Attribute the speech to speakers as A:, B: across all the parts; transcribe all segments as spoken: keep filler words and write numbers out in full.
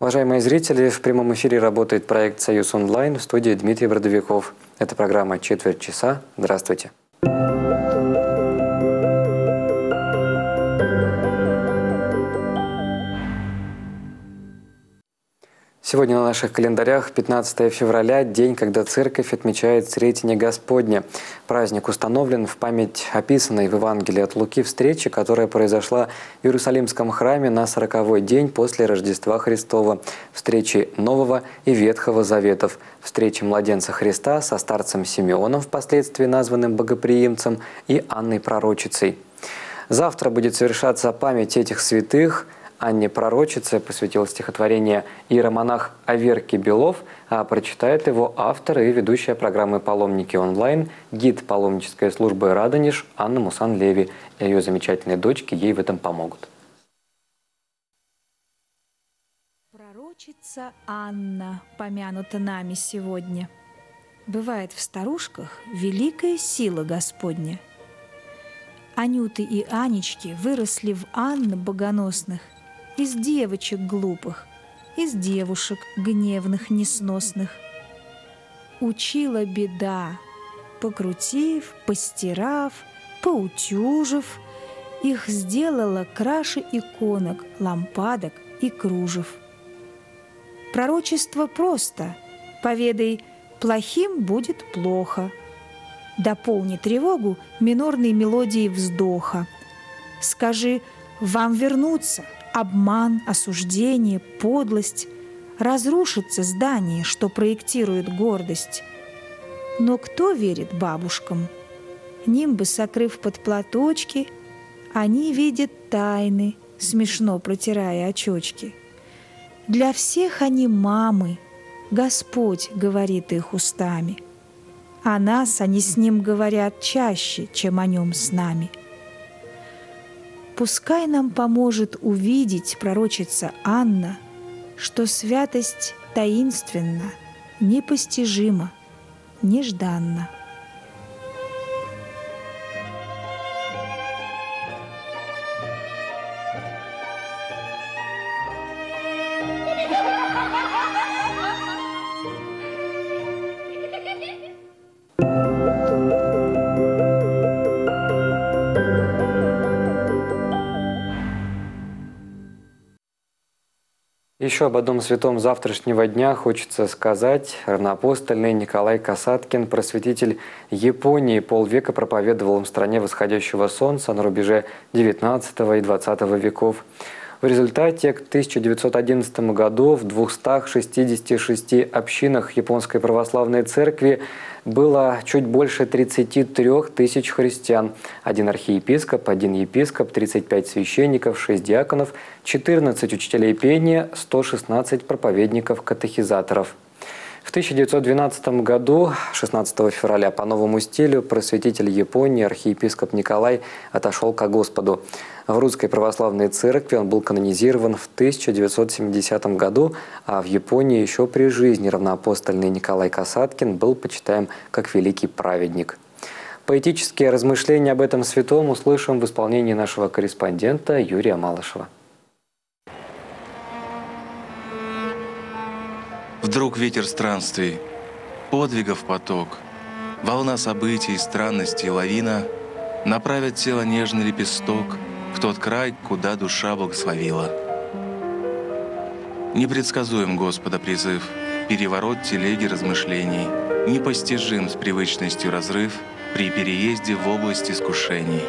A: Уважаемые зрители, в прямом эфире работает проект «Союз онлайн», в студии Дмитрий Бродовиков. Это программа «Четверть часа». Здравствуйте. Сегодня на наших календарях пятнадцатое февраля, день, когда Церковь отмечает Сретение Господне. Праздник установлен в память описанной в Евангелии от Луки встречи, которая произошла в Иерусалимском храме на сороковой день после Рождества Христова, встречи Нового и Ветхого Заветов, встречи младенца Христа со старцем Симеоном, впоследствии названным богоприимцем, и Анной Пророчицей. Завтра будет совершаться память этих святых. Анне Пророчице посвятил стихотворение иеромонах Аверкий Белов, а прочитает его автор и ведущая программы «Паломники онлайн», гид паломнической службы «Радонеж» Анна Мусан-Леви. И ее замечательные дочки ей в этом помогут.
B: Пророчица Анна помянута нами сегодня. Бывает в старушках великая сила Господня. Анюты и Анечки выросли в Анны богоносных, из девочек глупых, из девушек гневных, несносных. Учила беда, покрутив, постирав, поутюжив, их сделала краше иконок, лампадок и кружев. Пророчество просто: поведай, плохим будет плохо. Дополни тревогу минорной мелодией вздоха. Скажи: вам вернутся обман, осуждение, подлость, разрушится здание, что проектирует гордость. Но кто верит бабушкам? Нимбы сокрыв под платочки, они видят тайны, смешно протирая очечки. Для всех они мамы, Господь говорит их устами. О нас они с Ним говорят чаще, чем о Нем с нами. Пускай нам поможет увидеть пророчица Анна, что святость таинственна, непостижима, нежданна.
A: Еще об одном святом завтрашнего дня хочется сказать. Равноапостольный Николай Касаткин, просветитель Японии, полвека проповедовал в стране восходящего солнца на рубеже девятнадцатого и двадцатого веков. В результате к тысяча девятьсот одиннадцатому году в двухстах шестидесяти шести общинах Японской православной церкви было чуть больше тридцати трёх тысяч христиан. Один архиепископ, один епископ, тридцать пять священников, шесть диаконов, четырнадцать учителей пения, сто шестнадцать проповедников-катехизаторов. В тысяча девятьсот двенадцатом году, шестнадцатого февраля, по новому стилю, просветитель Японии, архиепископ Николай, отошел ко Господу. В Русской православной церкви он был канонизирован в тысяча девятьсот семидесятом году, а в Японии еще при жизни равноапостольный Николай Касаткин был почитаем как великий праведник. Поэтические размышления об этом святом услышим в исполнении нашего корреспондента Юрия Малышева.
C: Вдруг ветер странствий, подвигов поток, волна событий, странностей, лавина направят тело нежный лепесток в тот край, куда душа благословила. Непредсказуем Господа призыв, переворот телеги размышлений, непостижим с привычностью разрыв при переезде в область искушений.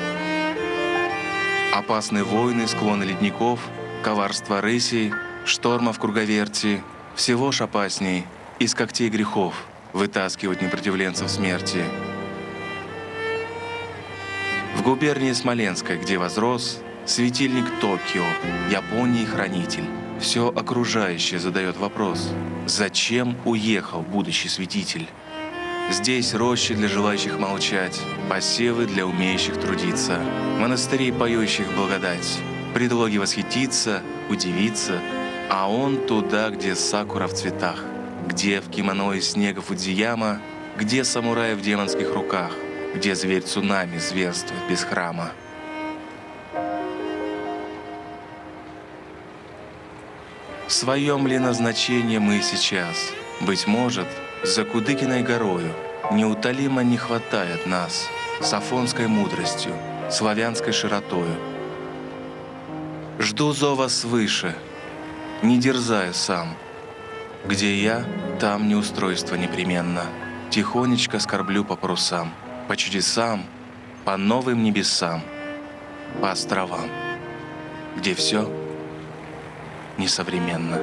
C: Опасны войны, склоны ледников, коварство рысей, штормов круговерти, всего ж опасней из когтей грехов вытаскивать непротивленцев смерти. В губернии Смоленской, где возрос светильник Токио, Японии хранитель, все окружающее задает вопрос: зачем уехал будущий святитель? Здесь рощи для желающих молчать, посевы для умеющих трудиться, монастыри, поющих благодать, предлоги восхититься, удивиться. А он туда, где сакура в цветах, где в кимоно из снега Фудзияма, где самурай в демонских руках, где зверь цунами зверствует без храма. В своем ли назначении мы сейчас? Быть может, за Кудыкиной горою неутолимо не хватает нас с афонской мудростью, славянской широтою. Жду зова свыше, не дерзая сам. Где я, там неустройство непременно. Тихонечко скорблю по парусам, по чудесам, по новым небесам, по островам, где все несовременно.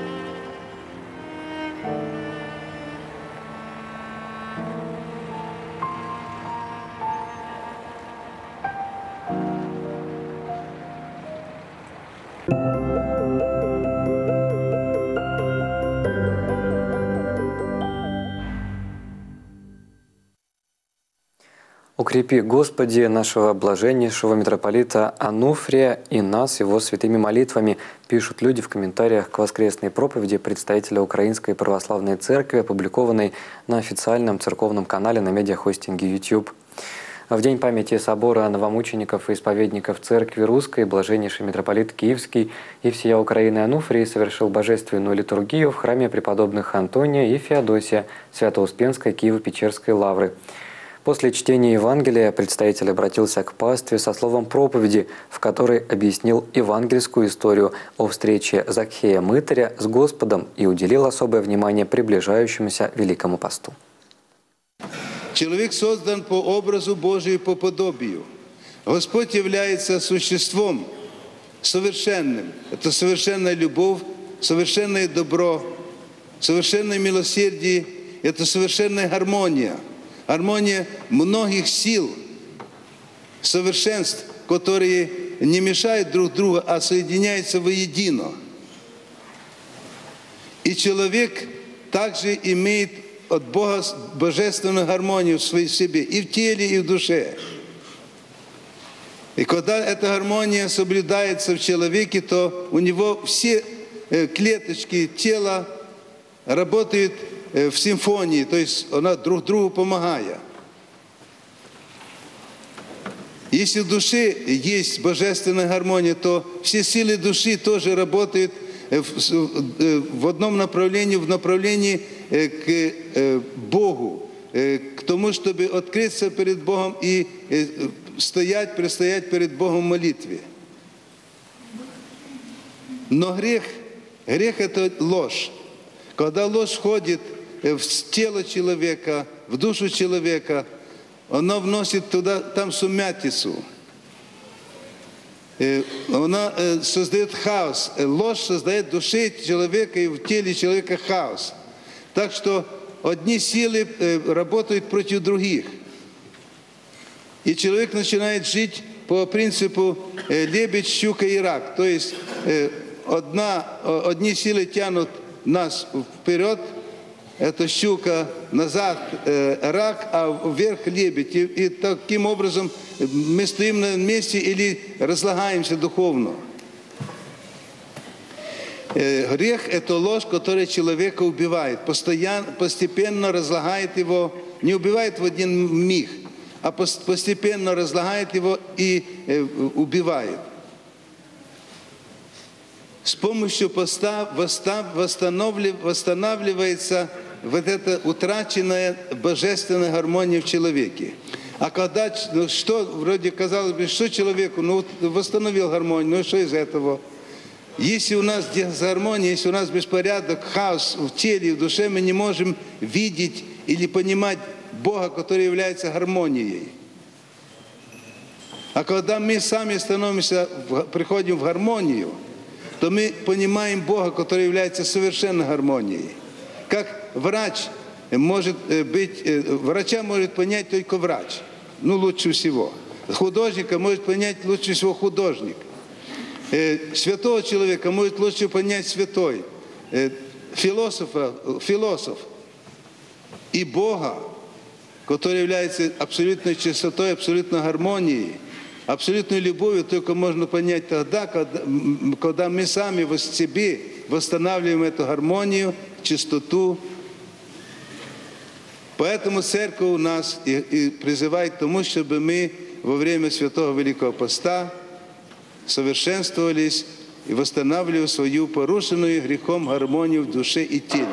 A: Укрепи, Господи, нашего блаженнейшего митрополита Ануфрия и нас его святыми молитвами, пишут люди в комментариях к воскресной проповеди представителя Украинской Православной Церкви, опубликованной на официальном церковном канале на медиахостинге YouTube. В день памяти собора новомучеников и исповедников Церкви Русской блаженнейший митрополит Киевский и всея Украины Ануфрий совершил божественную литургию в храме преподобных Антония и Феодосия Свято-Успенской Киево-Печерской лавры. После чтения Евангелия представитель обратился к пастве со словом проповеди, в которой объяснил евангельскую историю о встрече Закхея Мытаря с Господом и уделил особое внимание приближающемуся Великому посту.
D: Человек создан по образу Божию и по подобию. Господь является существом совершенным. Это совершенная любовь, совершенное добро, совершенное милосердие, это совершенная гармония. Гармония многих сил, совершенств, которые не мешают друг другу, а соединяются воедино. И человек также имеет от Бога божественную гармонию в своей себе, и в теле, и в душе. И когда эта гармония соблюдается в человеке, то у него все клеточки тела работают в симфонии, то есть она друг другу помогая. Если в душе есть божественная гармония, то все силы души тоже работают в одном направлении, в направлении к Богу, к тому, чтобы открыться перед Богом и стоять, предстоять перед Богом в молитве. Но грех, грех – это ложь. Когда ложь входит в тело человека, в душу человека, она вносит туда, там сумятицу. Она создает хаос. Ложь создает в душе человека и в теле человека хаос. Так что одни силы работают против других. И человек начинает жить по принципу лебедь, щука и рак. То есть одна, одни силы тянут нас вперед, это щука, назад э, рак, а вверх лебедь. И, и таким образом мы стоим на месте или разлагаемся духовно. Э, грех – это ложь, которая человека убивает, постоянно, постепенно разлагает его, не убивает в один миг, а постепенно разлагает его и э, убивает. С помощью поста восстанавливается вот эта утраченная божественная гармония в человеке. А когда, ну, что, вроде казалось бы, что человеку, ну, восстановил гармонию, ну, что из этого? Если у нас дисгармония, если у нас беспорядок, хаос в теле и в душе, мы не можем видеть или понимать Бога, который является гармонией. А когда мы сами становимся, приходим в гармонию, то мы понимаем Бога, который является совершенной гармонией. Как врач может быть, врача может понять только врач, ну лучше всего. Художника может понять лучше всего художник. Святого человека может лучше понять святой. Философа, философ. И Бога, который является абсолютной чистотой, абсолютной гармонией, абсолютной любовью только можно понять тогда, когда, когда мы сами в себе восстанавливаем эту гармонию, чистоту. Поэтому Церковь у нас и, и призывает к тому, чтобы мы во время Святого Великого Поста совершенствовались и восстанавливая свою порушенную грехом гармонию в душе и теле.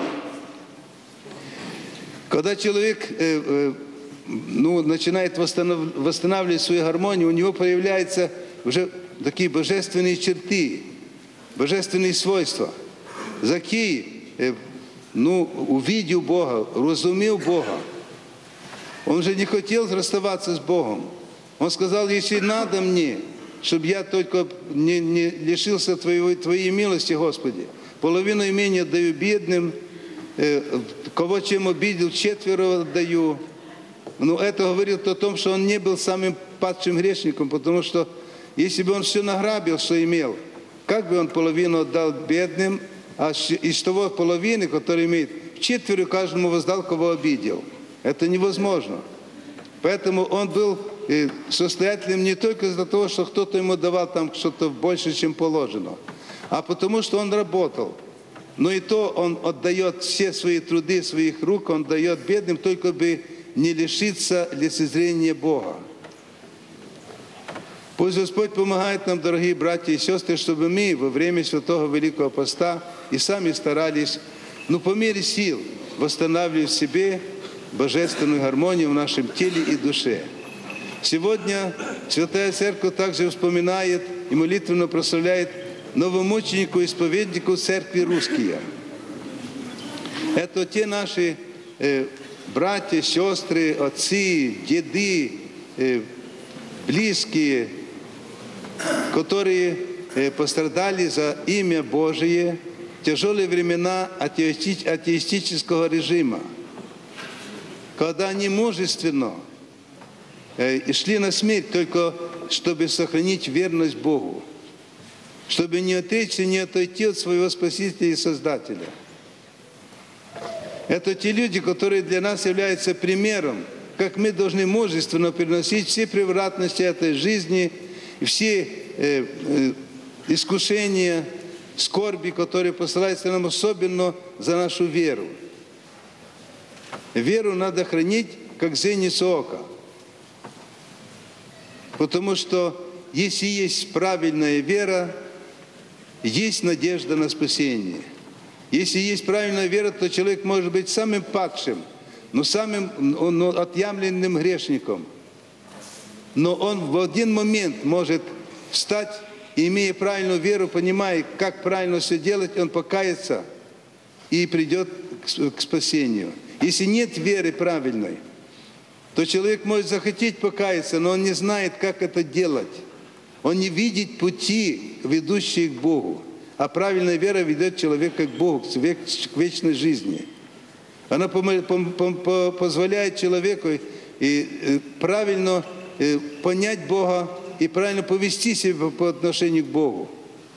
D: Когда человек э, э, ну, начинает восстанов... восстанавливать свою гармонию, у него появляются уже такие божественные черты, божественные свойства. Закей, э, ну, увидел Бога, разумел Бога. Он же не хотел расставаться с Богом. Он сказал, если надо мне, чтобы я только не, не лишился твоего, Твоей милости, Господи, половину имения даю бедным, э, кого чем обидел, четверо отдаю. Но это говорит о том, что он не был самым падшим грешником, потому что если бы он все награбил, что имел, как бы он половину отдал бедным, а из того половины, который имеет, четверо каждому воздал, кого обидел. Это невозможно. Поэтому он был состоятельным не только из-за того, что кто-то ему давал там что-то больше, чем положено, а потому что он работал. Но и то он отдает все свои труды, своих рук, он дает бедным, только бы не лишиться лицезрения Бога. Пусть Господь помогает нам, дорогие братья и сестры, чтобы мы во время Святого Великого Поста и сами старались, ну, по мере сил, восстанавливать в себе божественную гармонию в нашем теле и душе. Сегодня Святая Церковь также вспоминает и молитвенно прославляет новомученику, исповеднику Церкви русские. Это те наши э, братья, сестры, отцы, деды, э, близкие, которые э, пострадали за имя Божие в тяжелые времена атеисти- атеистического режима, когда они мужественно э, шли на смерть только чтобы сохранить верность Богу, чтобы не отречься, не отойти от своего Спасителя и Создателя. Это те люди, которые для нас являются примером, как мы должны мужественно переносить все превратности этой жизни, все э, э, искушения, скорби, которые посылаются нам особенно за нашу веру. Веру надо хранить, как зеницу ока. Потому что если есть правильная вера, есть надежда на спасение. Если есть правильная вера, то человек может быть самым падшим, но самым но отъявленным грешником. Но он в один момент может встать, и, имея правильную веру, понимая, как правильно все делать, он покается и придет к спасению. Если нет веры правильной, то человек может захотеть покаяться, но он не знает, как это делать. Он не видит пути, ведущие к Богу. А правильная вера ведет человека к Богу, к вечной жизни. Она позволяет человеку и правильно понять Бога и правильно повести себя по отношению к Богу.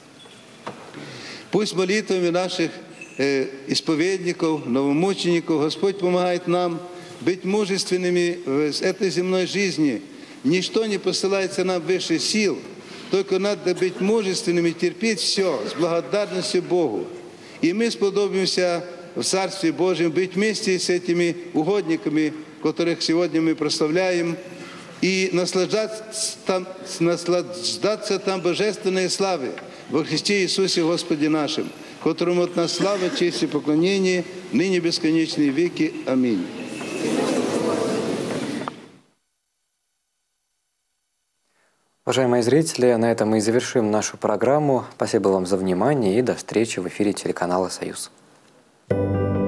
D: Пусть молитвами наших исповедников, новомучеников Господь помогает нам быть мужественными в этой земной жизни. Ничто не посылается нам выше сил, только надо быть мужественными, терпеть все с благодарностью Богу. И мы сподобимся в Царстве Божьем быть вместе с этими угодниками, которых сегодня мы прославляем, и наслаждаться там, наслаждаться там божественной славы во Христе Иисусе Господе нашим, которому от нас слава, честь и поклонение, ныне бесконечные веки. Аминь.
A: Уважаемые зрители, на этом мы и завершим нашу программу. Спасибо вам за внимание и до встречи в эфире телеканала «Союз».